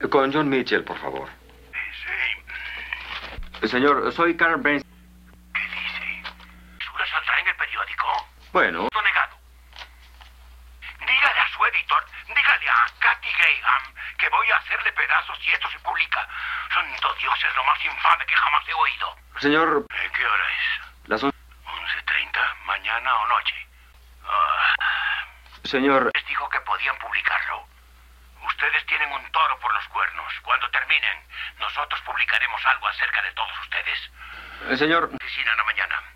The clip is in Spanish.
Con John Mitchell, por favor. Sí. Señor, soy Carl Burns. ¿Qué dice? ¿Eso saldrá en el periódico? Bueno. Negado. Dígale a su editor, dígale a Kathy Graham que voy a hacerle pedazos si esto se publica. Santo Dios, es lo más infame que jamás he oído. Señor... ¿Qué hora es? Las 11:30, mañana o noche. Señor... Les dijo que podían publicarlo. Ustedes tienen un toro por los cuernos. Cuando terminen, nosotros publicaremos algo acerca de todos ustedes. Señor... Oficina en la mañana.